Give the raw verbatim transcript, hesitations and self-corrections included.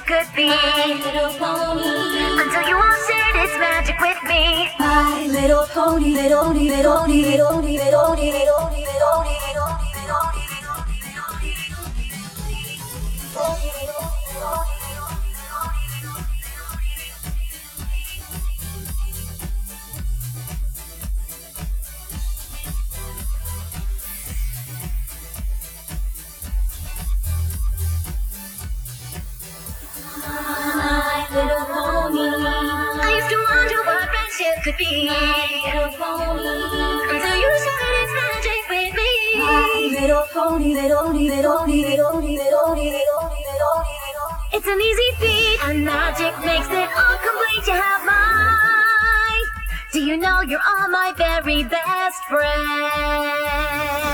could be. My Little Pony. Until you all shared its magic with me. My Little Pony, little pony, little pony, little pony, little pony, little pony, little pony, little pony, little pony, little pony. My Little Pony. I used to wonder what friendship could be. My Little Pony. Until you shared its magic with me. My Little Pony, little pony, little pony, little pony, little pony, little pony, little pony, little pony. It's an easy feat, and magic makes it all complete. You have mine. Do you know you're all my very best friends?